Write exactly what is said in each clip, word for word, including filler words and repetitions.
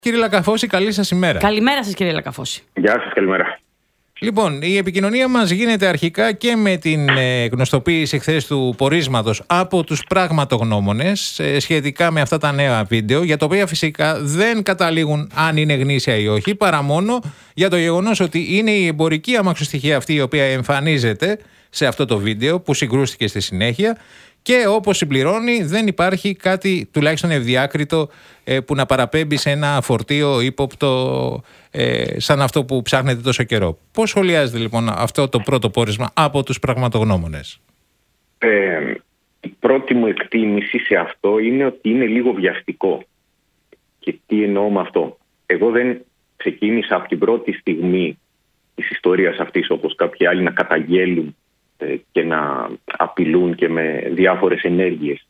Κύριε Λακαφώση, καλή σας ημέρα. Καλημέρα σας, κύριε Λακαφώση. Γεια σας, καλημέρα. Λοιπόν, η επικοινωνία μας γίνεται αρχικά και με την ε, γνωστοποίηση χθες του πορίσματος από τους πραγματογνώμονες ε, σχετικά με αυτά τα νέα βίντεο, για τα οποία φυσικά δεν καταλήγουν αν είναι γνήσια ή όχι, παρά μόνο για το γεγονός ότι είναι η εμπορική αμαξοστοιχεία αυτή η οποία εμφανίζεται σε αυτό το βίντεο που συγκρούστηκε στη συνέχεια. Και όπως συμπληρώνει, δεν υπάρχει κάτι τουλάχιστον ευδιάκριτο ε, που να παραπέμπει σε ένα φορτίο ύποπτο ε, σαν αυτό που ψάχνετε τόσο καιρό. Πώς σχολιάζετε λοιπόν αυτό το πρώτο πόρισμα από τους πραγματογνώμονες? Ε, η πρώτη μου εκτίμηση σε αυτό είναι ότι είναι λίγο βιαστικό. Και τι εννοώ με αυτό? Εγώ δεν ξεκίνησα από την πρώτη στιγμή της ιστορίας αυτής, όπως κάποιοι άλλοι, να καταγγέλουν και να απειλούν και με διάφορες ενέργειες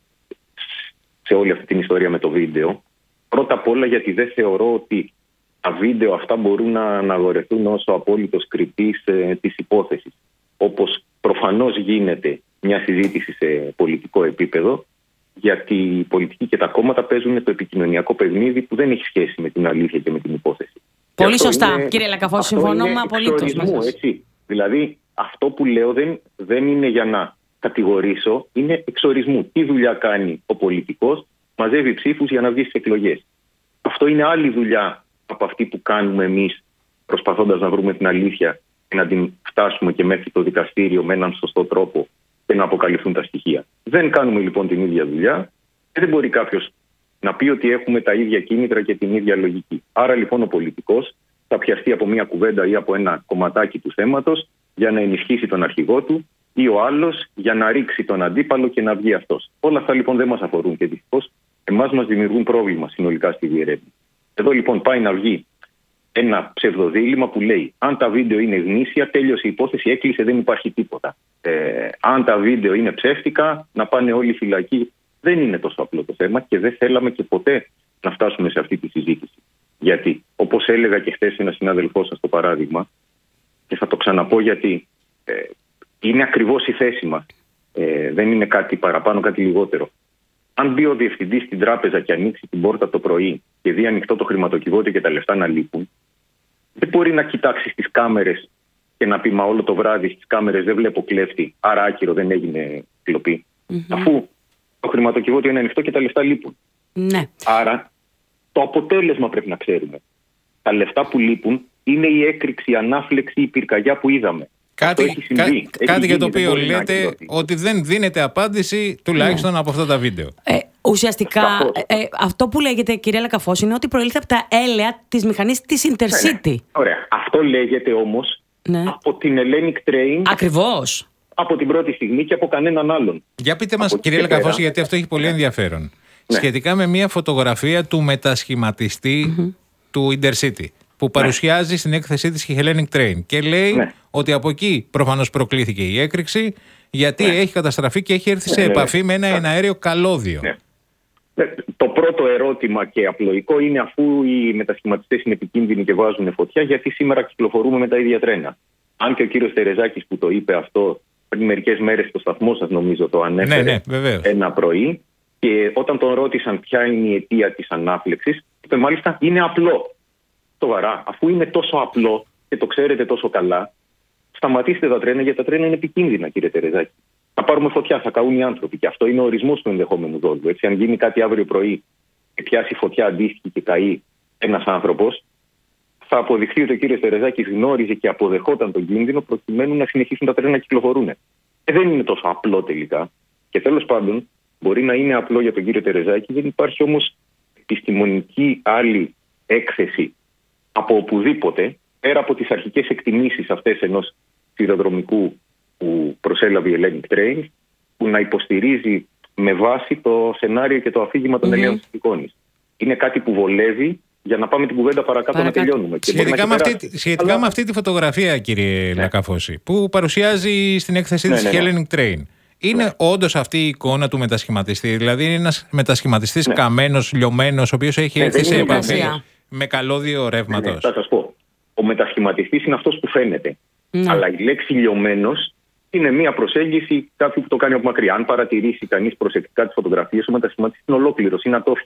σε όλη αυτή την ιστορία με το βίντεο. Πρώτα απ' όλα γιατί δεν θεωρώ ότι τα βίντεο αυτά μπορούν να αναγορευτούν ως ο απόλυτος κριτής ε, της υπόθεσης. Όπως προφανώς γίνεται μια συζήτηση σε πολιτικό επίπεδο, γιατί οι πολιτικοί και τα κόμματα παίζουν το επικοινωνιακό παιχνίδι που δεν έχει σχέση με την αλήθεια και με την υπόθεση. Πολύ σωστά, είναι, κύριε Λακαφώση, συμφωνώ με απολύτως. Δηλαδή, αυτό που λέω δεν, δεν είναι για να κατηγορήσω, είναι εξορισμού. Τι δουλειά κάνει ο πολιτικός? Μαζεύει ψήφους για να βγει στις εκλογές. Αυτό είναι άλλη δουλειά από αυτή που κάνουμε εμείς, προσπαθώντας να βρούμε την αλήθεια και να την φτάσουμε και μέχρι το δικαστήριο με έναν σωστό τρόπο και να αποκαλυφθούν τα στοιχεία. Δεν κάνουμε λοιπόν την ίδια δουλειά και δεν μπορεί κάποιος να πει ότι έχουμε τα ίδια κίνητρα και την ίδια λογική. Άρα λοιπόν ο πολιτικός θα πιαστεί από μια κουβέντα ή από ένα κομματάκι του θέματος για να ενισχύσει τον αρχηγό του, ή ο άλλος για να ρίξει τον αντίπαλο και να βγει αυτός. Όλα αυτά λοιπόν δεν μας αφορούν και δυστυχώς εμάς μας δημιουργούν πρόβλημα συνολικά στη διερεύνηση. Εδώ λοιπόν πάει να βγει ένα ψευδοδίλημμα που λέει: αν τα βίντεο είναι γνήσια, τέλειωσε η υπόθεση, έκλεισε, δεν υπάρχει τίποτα. Ε, αν τα βίντεο είναι ψεύτικα, να πάνε όλοι φυλακοί. Δεν είναι τόσο απλό το θέμα και δεν θέλαμε και ποτέ να φτάσουμε σε αυτή τη συζήτηση. Γιατί, όπως έλεγα και χθες ένα συνάδελφό σας το παράδειγμα, και θα το ξαναπώ γιατί ε, είναι ακριβώς η θέση μας. Ε, δεν είναι κάτι παραπάνω, κάτι λιγότερο. Αν μπει ο διευθυντής στην τράπεζα και ανοίξει την πόρτα το πρωί και δει ανοιχτό το χρηματοκιβώτιο και τα λεφτά να λείπουν, δεν μπορεί να κοιτάξει στις κάμερες και να πει: μα όλο το βράδυ στις κάμερες δεν βλέπω κλέφτη, άρα άκυρο, δεν έγινε κλοπή. Mm-hmm. Αφού το χρηματοκιβώτιο είναι ανοιχτό και τα λεφτά λείπουν. Ναι. Άρα το αποτέλεσμα πρέπει να ξέρουμε. Τα λεφτά που λείπουν είναι η έκρηξη, η ανάφλεξη, η πυρκαγιά που είδαμε. Κάτι, έχει κά, έχει κάτι για το οποίο λέτε ότι δεν δίνεται απάντηση τουλάχιστον ναι. από αυτά τα βίντεο. Ε, ουσιαστικά ε, ε, αυτό που λέγεται, κυρία Λακαφώση, είναι ότι προήλθε από τα έλαια της μηχανής της Intercity. Ναι, ναι. Ωραία. Αυτό λέγεται όμως ναι. από την Hellenic Train. Ακριβώς. Από την πρώτη στιγμή και από κανέναν άλλον. Για πείτε μας, κυρία Λακαφώση, γιατί αυτό έχει πολύ ενδιαφέρον. Ναι. Σχετικά με μια φωτογραφία του μετασχηματιστή mm-hmm. του Intercity, που παρουσιάζει ναι. στην έκθεσή της η Hellenic Train και λέει ναι. ότι από εκεί προφανώς προκλήθηκε η έκρηξη, γιατί ναι. έχει καταστραφεί και έχει έρθει ναι, σε ναι, επαφή ναι. με ένα εναέριο καλώδιο. Ναι. Το πρώτο ερώτημα και απλοϊκό είναι, αφού οι μετασχηματιστές είναι επικίνδυνοι και βάζουν φωτιά, γιατί σήμερα κυκλοφορούμε με τα ίδια τρένα? Αν και ο κύριος Τερεζάκης που το είπε αυτό πριν μερικές μέρες στο σταθμό σας, νομίζω το ανέφερε ναι, ναι, ένα πρωί, και όταν τον ρώτησαν ποια είναι η αιτία της ανάφλεξης, είπε μάλιστα: είναι απλό. Σοβαρά, αφού είναι τόσο απλό και το ξέρετε τόσο καλά, σταματήστε τα τρένα, γιατί τα τρένα είναι επικίνδυνα, κύριε Τερεζάκη. Θα πάρουμε φωτιά, θα καούν οι άνθρωποι. Και αυτό είναι ο ορισμός του ενδεχόμενου δόλου. Έτσι, αν γίνει κάτι αύριο πρωί και πιάσει φωτιά αντίστοιχη και καεί ένας άνθρωπος, θα αποδειχθεί ότι ο κύριος Τερεζάκης γνώριζε και αποδεχόταν τον κίνδυνο προκειμένου να συνεχίσουν τα τρένα να κυκλοφορούν. Ε, δεν είναι τόσο απλό τελικά. Και τέλος πάντων, μπορεί να είναι απλό για τον κύριο Τερεζάκη, δεν υπάρχει όμως επιστημονική άλλη έκθεση από οπουδήποτε, πέρα από τις αρχικές εκτιμήσεις αυτές ενός σιδηροδρομικού που προσέλαβε η Hellenic Train, που να υποστηρίζει με βάση το σενάριο και το αφήγημα των mm-hmm. ελαίων της εικόνης. Είναι κάτι που βολεύει για να πάμε την κουβέντα παρακάτω, παρακάτω. να τελειώνουμε. Σχετικά, με αυτή, σχετικά Αλλά... με αυτή τη φωτογραφία, κύριε ναι. Λακαφώση, που παρουσιάζει στην έκθεσή ναι, της ναι, ναι. Hellenic Train, είναι ναι. όντως αυτή η εικόνα του μετασχηματιστή? Δηλαδή είναι ένας μετασχηματιστής ναι. καμένος, λιωμένος, ο οποίος έχει ναι, έρθει σε επαφή με καλώδιο ρεύματος? Ναι, ναι, θα σας πω. Ο μετασχηματιστής είναι αυτός που φαίνεται. Ναι. Αλλά η λέξη λιωμένος είναι μια προσέγγιση κάποιου που το κάνει από μακριά. Αν παρατηρήσει κανείς προσεκτικά τις φωτογραφίες, ο μετασχηματιστής είναι ολόκληρος, είναι ατόφιος.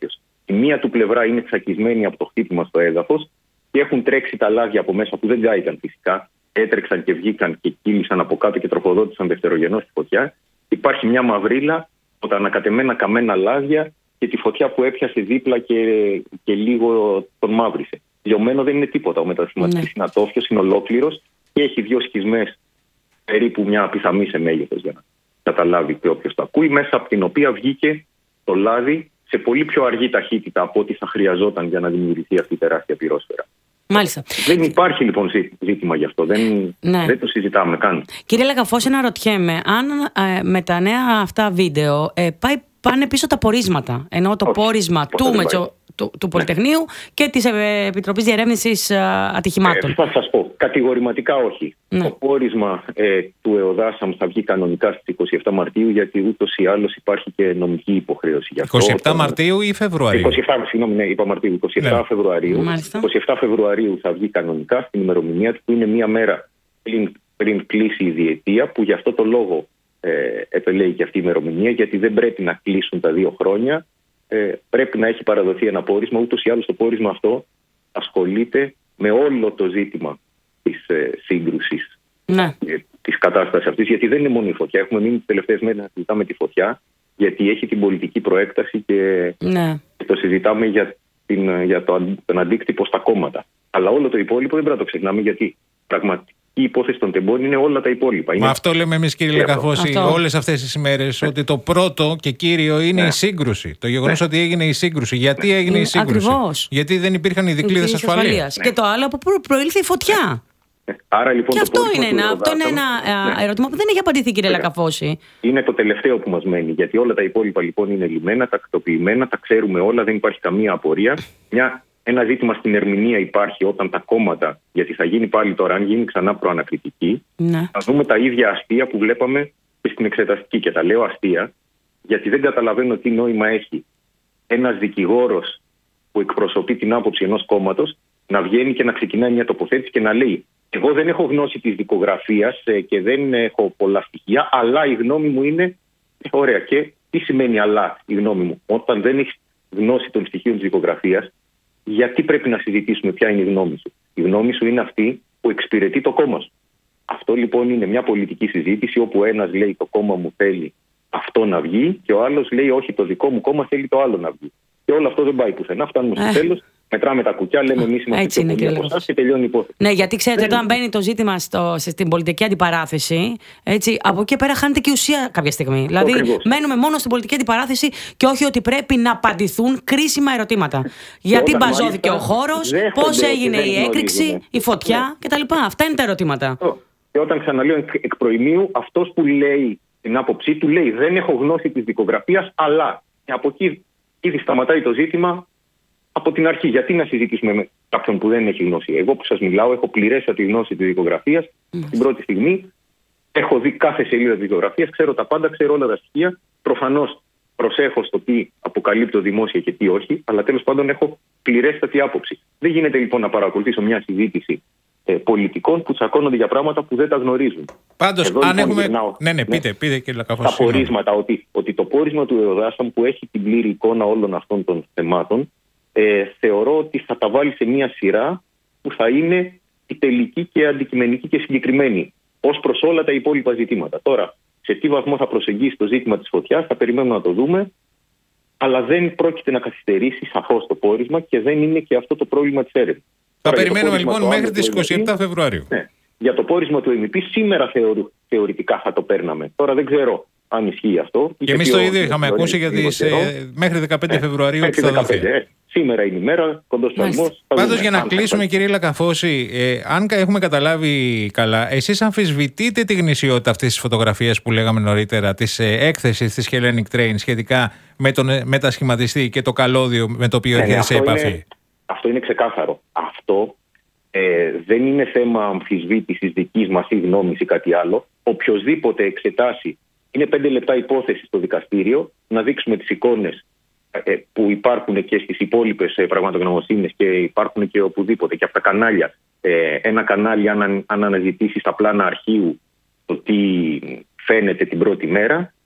Η μία του πλευρά είναι τσακισμένη από το χτύπημα στο έδαφος και έχουν τρέξει τα λάδια από μέσα που δεν κάηκαν φυσικά. Έτρεξαν και βγήκαν και κύλησαν από κάτω και τροφοδότησαν δευτερογενώς τη φωτιά. Υπάρχει μια μαυρίλα από τα ανακατεμένα καμένα λάδια και τη φωτιά που έπιασε δίπλα και, και λίγο τον μαύρισε. Λιωμένο δεν είναι τίποτα. Ο μετασχηματιστής είναι ατόφιος, είναι ολόκληρος και έχει δύο σχισμές περίπου μια πιθαμή σε μέγεθος για να καταλάβει και όποιος το ακούει, μέσα από την οποία βγήκε το λάδι σε πολύ πιο αργή ταχύτητα από ό,τι θα χρειαζόταν για να δημιουργηθεί αυτή η τεράστια πυρόσφαιρα. Μάλιστα. Δεν υπάρχει λοιπόν ζήτημα γι' αυτό. Δεν, ναι. δεν το συζητάμε καν. Κύριε Λακαφώση, να ρωτιέμαι, αν ε, με τα νέα αυτά βίντεο ε, πάει, πάνε πίσω τα πορίσματα. Ενώ το Όχι, πόρισμα του, μετσο, του, του Πολυτεχνείου ναι. και της ε, Επιτροπής Διερεύνησης ε, Ατυχημάτων. Ε, θα σας πω. Κατηγορηματικά όχι. Ναι. Το πόρισμα ε, του ΕΟΔΑΣΑΜ θα βγει κανονικά στις είκοσι επτά Μαρτίου, γιατί ούτως ή άλλως υπάρχει και νομική υποχρέωση γι' αυτό. είκοσι επτά Μαρτίου ή Φεβρουαρίου? είκοσι επτά, συγγνώμη, ναι, είπα Μαρτίου. είκοσι επτά ναι. Φεβρουαρίου. Μάλιστα. είκοσι επτά Φεβρουαρίου θα βγει κανονικά στην ημερομηνία του, που είναι μία μέρα πριν, πριν κλείσει η διετία, που γι' αυτό το λόγο ε, επελέγει και αυτή η ημερομηνία, γιατί δεν πρέπει να κλείσουν τα δύο χρόνια. Ε, πρέπει να έχει παραδοθεί ένα πόρισμα. Ούτως ή άλλως το πόρισμα αυτό ασχολείται με όλο το ζήτημα της ε, σύγκρουσης, ναι. ε, της κατάστασης αυτής, γιατί δεν είναι μόνο η φωτιά. Έχουμε μείνει τις τελευταίες μέρες να συζητάμε τη φωτιά, γιατί έχει την πολιτική προέκταση και ναι. το συζητάμε για, την, για το, τον αντίκτυπο στα κόμματα. Αλλά όλο το υπόλοιπο δεν πρέπει να το ξεχνάμε, γιατί πραγματική η υπόθεση των τεμπών είναι όλα τα υπόλοιπα. Μα είναι... αυτό λέμε εμείς, κύριε Λακαφώση, όλες αυτές τις ημέρες, ναι. ότι το πρώτο και κύριο είναι ναι. η σύγκρουση. Το γεγονός ναι. ότι έγινε η σύγκρουση. Γιατί έγινε είναι, η σύγκρουση? Ακριβώς. Γιατί δεν υπήρχαν οι δικλείδες ασφαλείας. Ναι. Και το άλλο από πού προήλθε η φωτιά. Ναι. Άρα, λοιπόν, και αυτό είναι ένα, αυτό είναι ένα ναι. ερώτημα που δεν έχει απαντηθεί, κύριε ναι. Λακαφώση. Είναι το τελευταίο που μας μένει. Γιατί όλα τα υπόλοιπα λοιπόν είναι λυμμένα, τακτοποιημένα, τα ξέρουμε όλα, δεν υπάρχει καμία απορία. Μια Ένα ζήτημα στην ερμηνεία υπάρχει όταν τα κόμματα, γιατί θα γίνει πάλι τώρα, αν γίνει ξανά προανακριτική, ναι. θα δούμε τα ίδια αστεία που βλέπαμε και στην εξεταστική. Και τα λέω αστεία, γιατί δεν καταλαβαίνω τι νόημα έχει ένας δικηγόρος που εκπροσωπεί την άποψη ενός κόμματος να βγαίνει και να ξεκινάει μια τοποθέτηση και να λέει: εγώ δεν έχω γνώση της δικογραφίας και δεν έχω πολλά στοιχεία, αλλά η γνώμη μου είναι. Ωραία, και τι σημαίνει αλλά η γνώμη μου? Όταν δεν έχει γνώση των στοιχείων της δικογραφίας, γιατί πρέπει να συζητήσουμε ποια είναι η γνώμη σου? Η γνώμη σου είναι αυτή που εξυπηρετεί το κόμμα σου. Αυτό λοιπόν είναι μια πολιτική συζήτηση, όπου ένας λέει το κόμμα μου θέλει αυτό να βγει και ο άλλος λέει όχι, το δικό μου κόμμα θέλει το άλλο να βγει. Και όλο αυτό δεν πάει πουθενά. Φτάνουμε στο τέλος, μετράμε τα κουκιά, λέμε εμείς είμαστε πιο πολλοί από εσάς και τελειώνει η υπόθεση. Ναι, γιατί ξέρετε, όταν μπαίνει το ζήτημα στο, στην πολιτική αντιπαράθεση, έτσι, από εκεί πέρα χάνεται και η ουσία κάποια στιγμή. Δηλαδή, μένουμε μόνο στην πολιτική αντιπαράθεση και όχι ότι πρέπει να απαντηθούν κρίσιμα ερωτήματα. Γιατί μπαζώθηκε ο χώρος, πώς έγινε η έκρηξη, η φωτιά κτλ. Αυτά είναι τα ερωτήματα. Και όταν ξαναλέω εκ προημίου, αυτός που λέει την άποψή του λέει: δεν έχω γνώση της δικογραφίας, αλλά. Και από εκεί ήδη σταματάει το ζήτημα από την αρχή. Γιατί να συζητήσουμε με κάποιον που δεν έχει γνώση? Εγώ που σας μιλάω, έχω πληρέστατη γνώση της δικογραφίας mm. την πρώτη στιγμή. Έχω δει κάθε σελίδα της δικογραφίας, ξέρω τα πάντα, ξέρω όλα τα στοιχεία. Προφανώς προσέχω στο τι αποκαλύπτω δημόσια και τι όχι, αλλά τέλος πάντων έχω πληρέστατη άποψη. Δεν γίνεται λοιπόν να παρακολουθήσω μια συζήτηση ε, πολιτικών που τσακώνονται για πράγματα που δεν τα γνωρίζουν. Πάντως, Εδώ, αν λοιπόν, έχουμε. γυρνάω, ναι, ναι, πείτε, ναι, πείτε κύριε Λακαφώση. Τα πορίσματα, ότι, ότι το πόρισμα του ΕΟΔΑΣΑΜ που έχει την πλήρη εικόνα όλων αυτών των θεμάτων, ε, θεωρώ ότι θα τα βάλει σε μια σειρά που θα είναι η τελική και αντικειμενική και συγκεκριμένη ως προς όλα τα υπόλοιπα ζητήματα. Τώρα, σε τι βαθμό θα προσεγγίσει το ζήτημα της φωτιάς, θα περιμένουμε να το δούμε, αλλά δεν πρόκειται να καθυστερήσει σαφώς το πόρισμα και δεν είναι και αυτό το πρόβλημα της έρευνας. Θα Τώρα, περιμένουμε λοιπόν μέχρι τις είκοσι επτά Φεβρουαρίου. Ναι. Για το πόρισμα του εμ ι πι σήμερα θεωρου, θεωρητικά θα το παίρναμε. Τώρα δεν ξέρω αν ισχύει αυτό. Και εμείς το ίδιο είχαμε ακούσει για τις, ε, μέχρι δεκαπέντε Φεβρουαρίου ότι θα δοθεί. Ε, σήμερα είναι η μέρα, κοντός παλμός. Πάντως, για να κλείσουμε, κύριε Λακαφώση, ε, αν έχουμε καταλάβει καλά, εσείς αμφισβητείτε τη γνησιότητα αυτής της φωτογραφίας που λέγαμε νωρίτερα, της ε, έκθεσης της Hellenic Train σχετικά με τον ε, μετασχηματιστή και το καλώδιο με το οποίο έρχεται σε επαφή? Είναι, αυτό είναι ξεκάθαρο. Αυτό ε, δεν είναι θέμα αμφισβήτησης δικής μας ή γνώμης ή κάτι άλλο. Οποιοςδήποτε εξετάσει, είναι πέντε λεπτά υπόθεση στο δικαστήριο, να δείξουμε τις εικόνες ε, που υπάρχουν και στις υπόλοιπες ε, πραγματογνωμοσύνες και υπάρχουν και οπουδήποτε και από τα κανάλια. Ε, ένα κανάλι, αν, αν αναζητήσει στα πλάνα αρχείου το τι φαίνεται την πρώτη μέρα,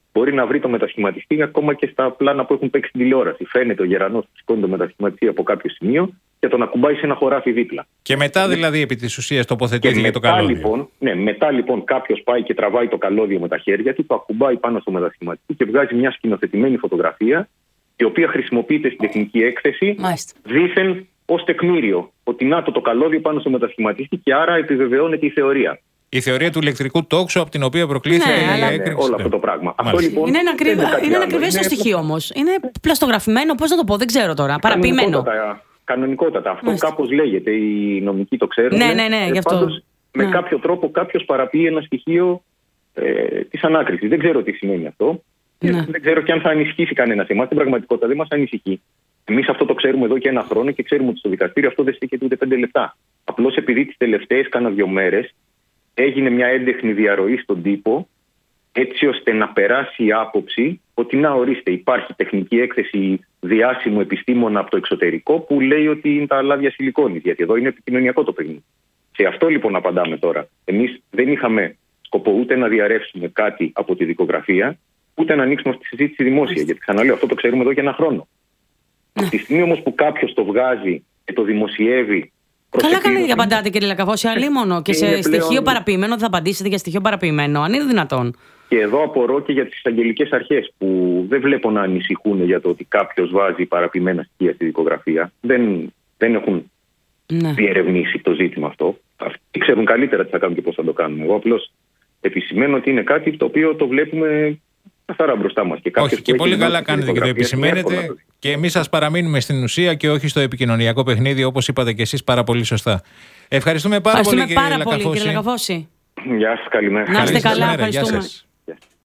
μπορεί να βρει το μετασχηματιστή ακόμα και στα πλάνα που έχουν παίξει στην τηλεόραση. Φαίνεται ο γερανός που σηκώνει το μετασχηματιστή από κάποιο σημείο και τον ακουμπάει σε ένα χωράφι δίπλα. Και μετά δηλαδή επί της ουσίας τοποθετήθηκε για το καλώδιο. Λοιπόν, ναι, μετά λοιπόν κάποιος πάει και τραβάει το καλώδιο με τα χέρια του, το ακουμπάει πάνω στο μετασχηματιστή και βγάζει μια σκηνοθετημένη φωτογραφία, η οποία χρησιμοποιείται στην τεχνική έκθεση δήθεν ως τεκμήριο. Ότι να το, το καλώδιο πάνω στο μετασχηματιστή και άρα επιβεβαιώνεται η θεωρία. Η θεωρία του ηλεκτρικού τόξου από την οποία προκλήθηκε ναι, η ναι, έκρηξη. Όλο αυτό το πράγμα. Αυτό, λοιπόν, είναι ένα, ακριβ... ένα ακριβές το στοιχείο όμως. Είναι πλαστογραφημένο, πώς να το πω, δεν ξέρω τώρα. Παραποιημένο. Κανονικότατα. Αυτό κάπως λέγεται. Οι νομικοί το ξέρουν. Ναι, ναι, ναι. Γι' αυτό. Πάντως, με ναι. κάποιο τρόπο κάποιος παραποιεί ένα στοιχείο ε, της ανάκρισης. Δεν ξέρω τι σημαίνει αυτό. Ναι. Δεν ξέρω και αν θα ανησυχήσει κανένας εμάς. Στην πραγματικότητα δεν μας ανησυχεί. Εμείς αυτό το ξέρουμε εδώ και ένα χρόνο και ξέρουμε ότι στο δικαστήριο αυτό δεν στέκεται ούτε πέντε λεπτά. Απλώς επειδή τις τελευταίες κάνα δύο μέρες έγινε μια έντεχνη διαρροή στον τύπο, έτσι ώστε να περάσει η άποψη ότι να ορίστε, υπάρχει τεχνική έκθεση διάσημου επιστήμονα από το εξωτερικό που λέει ότι είναι τα λάδια σιλικόνης, γιατί εδώ είναι επικοινωνιακό το παιχνίδι. Σε αυτό λοιπόν απαντάμε τώρα. Εμείς δεν είχαμε σκοπό ούτε να διαρρεύσουμε κάτι από τη δικογραφία, ούτε να ανοίξουμε αυτή τη συζήτηση δημόσια, γιατί ξαναλέω, αυτό το ξέρουμε εδώ και ένα χρόνο. Από τη στιγμή όμως που κάποιος το βγάζει και το δημοσιεύει. Καλά κάνετε και απαντάτε, κύριε Λακαβόση, αλίμονο. Και σε πλέον... στοιχείο παραποιημένο δεν θα απαντήσετε για στοιχείο παραποιημένο, αν είναι δυνατόν. Και εδώ απορώ και για τις εισαγγελικές αρχές που δεν βλέπω να ανησυχούν για το ότι κάποιος βάζει παραποιημένα στοιχεία στη δικογραφία. Δεν, δεν έχουν ναι. διερευνήσει το ζήτημα αυτό. Αυτοί ξέρουν καλύτερα τι θα κάνουν και πώς θα το κάνουν. Εγώ απλώς επισημαίνω ότι είναι κάτι το οποίο το βλέπουμε καθαρά μπροστά μας. Και όχι, και πολύ καλά κάνετε και το επισημαίνετε. Και εμείς σας παραμείνουμε στην ουσία και όχι στο επικοινωνιακό παιχνίδι, όπως είπατε και εσείς πάρα πολύ σωστά. Ευχαριστούμε πάρα ευχαριστούμε πολύ, πάρα κύριε Λακαβόση. Γεια σας, καλημέρα. Να είστε καλά, ευχαριστούμε.